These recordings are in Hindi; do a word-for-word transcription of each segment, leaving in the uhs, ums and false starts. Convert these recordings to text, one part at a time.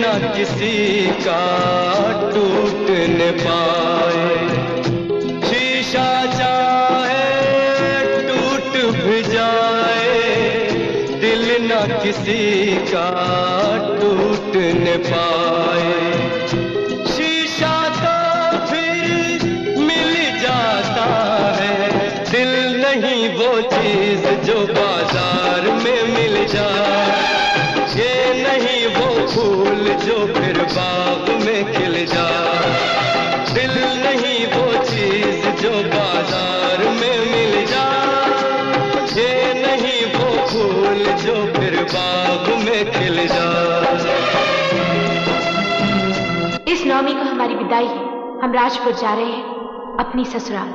न किसी का टूट न पाए। शीशा चाहे टूट भी जाए, दिल न किसी का टूट न पाए। शीशा तो फिर मिल जाता है, दिल नहीं वो चीज जो बाजार में मिल जाए। ये नहीं वो फूल जो फिर बाग में खिल जाए। दिल नहीं वो चीज जो बाजार में मिल जाए। ये नहीं वो फूल जो फिर बाग में खिल जाए। इस नवमी को हमारी विदाई है। हम राजपुर जा रहे हैं अपनी ससुराल।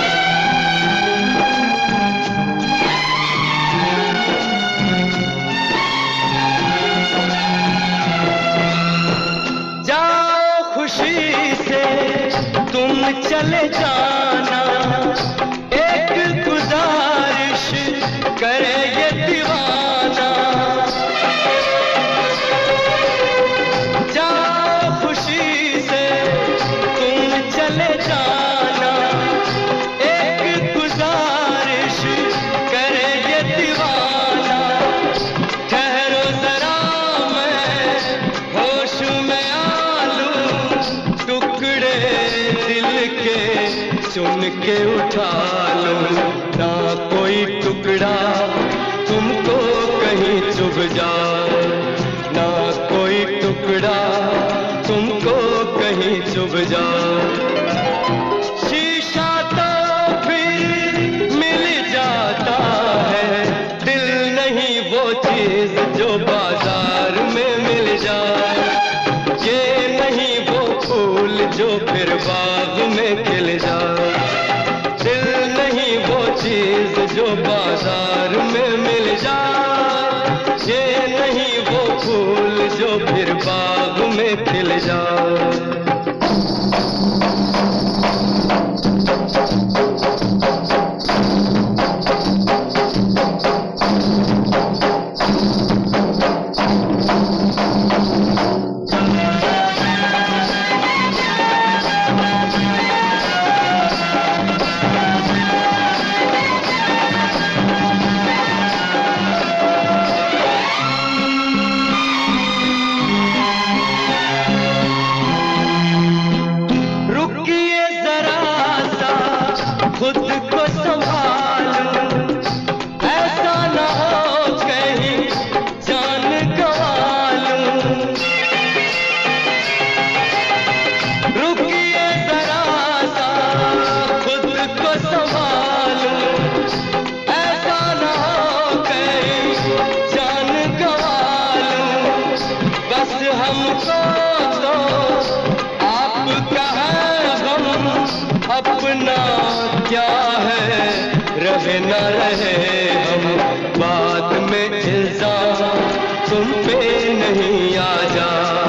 खुशी से तुम चले जाना, एक गुजारिश करे ये दीवाना। जाओ खुशी से तुम चले जाना, एक गुजारिश करे ये दीवाना। ठहरो जरा मैं होश में चुन के उठा लूं, ना कोई टुकड़ा तुमको कहीं चुभ जाए। ना कोई टुकड़ा तुमको कहीं चुभ जाए। शीशा तो फिर मिल जाता है, दिल नहीं वो चीज जो बाजार में मिल जाए। ये नहीं वो फूल जो फिर बाग में खिल जाए। दिल नहीं वो चीज जो बाजार में मिल जाए। ये नहीं वो फूल जो फिर बाग में खिल जाए। खुद को संभालूं, ऐसा ना हो कहीं जान गंवा लूं। रुकिए जरा सा खुद को संभालूं, ऐसा ना हो कहीं जान गंवा लूं। बस हमको तो आपका है गम, अपना क्या है रहे न रहे हम। बाद में इल्जाम तुम पे नहीं आ जा।